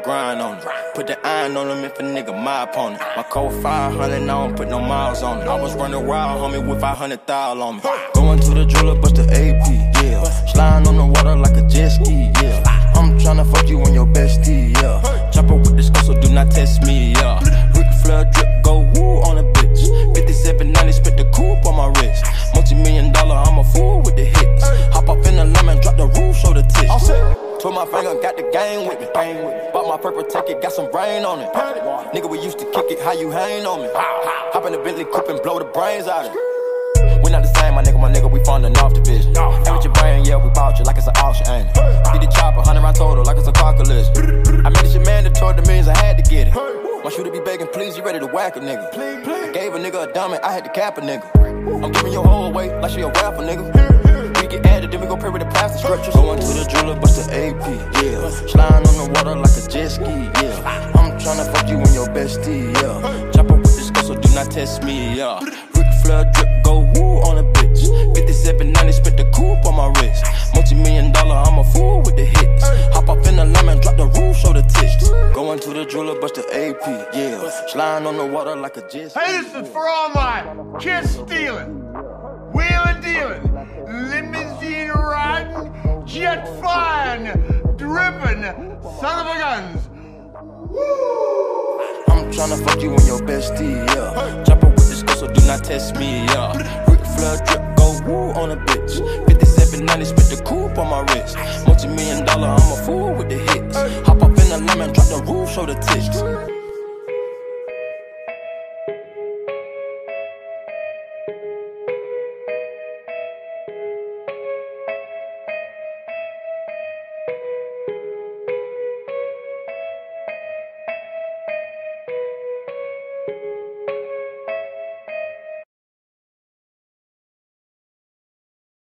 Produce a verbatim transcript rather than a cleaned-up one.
grind on it. Put the iron on him if a nigga my opponent. My code five hundred, I don't put no miles on it. I was running wild, homie, with five hundred thousand on me. Going to the jeweler, bust the A P, yeah. Sliding on the water like a jet ski, yeah. I'm tryna fuck you and your bestie, yeah. Chopper with this gun, so do not test me, yeah. Ric Flair drip, go woo on a bitch. fifty-seven ninety, spent the coupe on my wrist. Multi-million dollar, I'm a fool with the hits. Hop up in the lemon, drop the roof, show the tits. Twirl my finger, got the game with me. Bought my purple ticket, got some rain on it. Nigga, we used to kick it, how you hang on me? Hop in the Bentley coupe and blow the brains out of it. We not the same, my nigga, my nigga, we funding off division. And with your brain, yeah, we bought you like it's an auction, ain't it? Get the chopper, hundred round total, like it's a car collision. I made this shit mandatory, the means I had to get it. My shooter be begging, please, you ready to whack a nigga? I gave a nigga a diamond, I had to cap a nigga. I'm giving your whole away like she a rapper, nigga. We get added, then we go pray with the plastic scriptures. Going to the jeweler, bust the A P, yeah. Sliding on the water like a jet ski, yeah. I'm tryna fuck you and your bestie, yeah. Chopper with this gun, so do not test me, yeah. Ric Flair drip, go woo on a bitch. fifty-seven ninety, spent the coupe on my wrist. Multi-million dollar, I'm a fool with the hits. Hop up in the lemon, drop the roof, show the tits. Going to the jeweler, bust the A P, yeah. Sliding on the water like a jet ski. Hey, this is for all my kids stealing, wheeling dealing, limousine riding, jet flying, dripping, son of a guns. I'm tryna fuck you and your bestie, yeah. Chopper with this gun, so do not test me, yeah. Ric Flair drip, go woo on a bitch. fifty-seven ninety, spent the coupe on my wrist. Multi-million dollar, I'm a fool with the hits. Hop up in the lemon, drop the roof, show the tits.